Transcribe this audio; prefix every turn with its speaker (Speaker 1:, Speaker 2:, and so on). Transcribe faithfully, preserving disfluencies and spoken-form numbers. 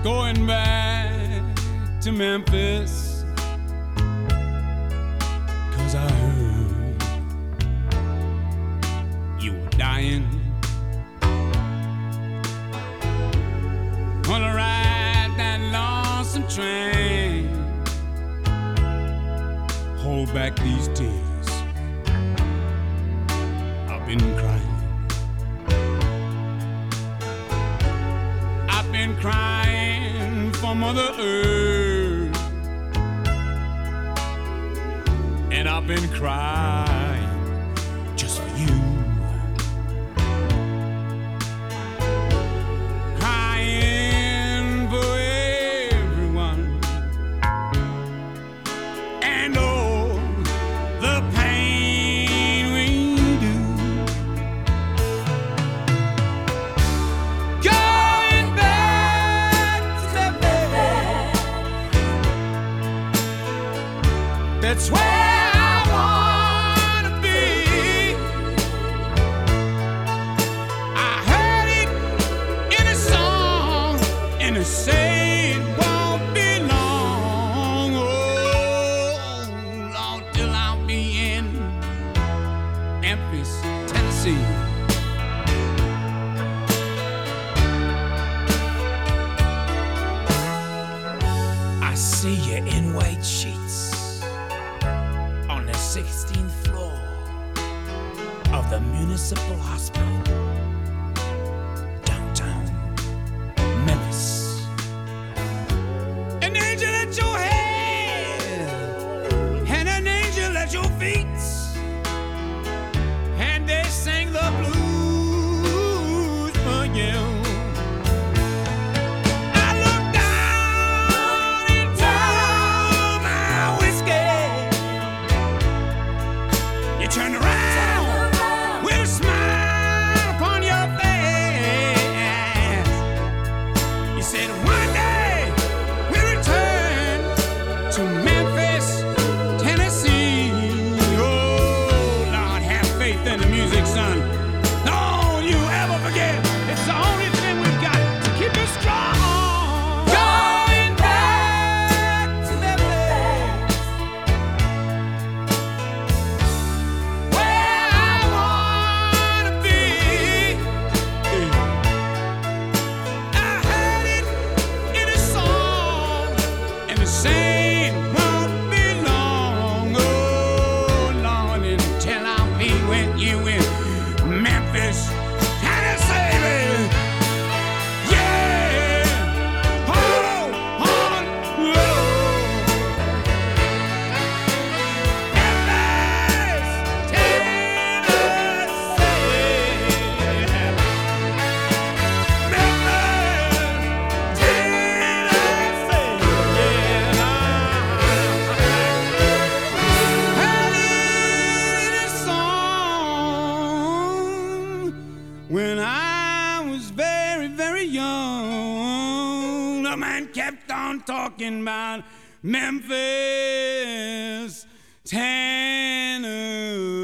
Speaker 1: going back to Memphis, 'cause I heard you were dying. Gonna ride that lonesome train, hold back these tears, I've been crying. I've been crying for Mother Earth, and I've been crying just for you. Crying for everyone, and oh, the pain we do. Going back to Memphis, that's where I wanna be. I heard it in a song, and it say it won't be long. Oh, long till I'll be in Memphis, Tennessee. I see you in white sheets on the sixteenth floor of the Municipal Hospital, downtown Memphis. An angel at your head, and an angel at your feet, and they sang the blues for you. I looked down into my whiskey. You turned around with a smile upon your face. You said one day we'll return to Memphis, Tennessee. Oh, Lord, have faith in the music, son. Don't you ever forget, it's the only thing we've got to keep us strong. Going back to Memphis, where I wanna be. I heard it in a song, and the same won't be long. Oh, Lord, until I'll be with you in Memphis, Tennessee, baby. Yeah. Oh, oh, oh. Memphis, when I was very, very young, the man kept on talking about Memphis, Tennessee.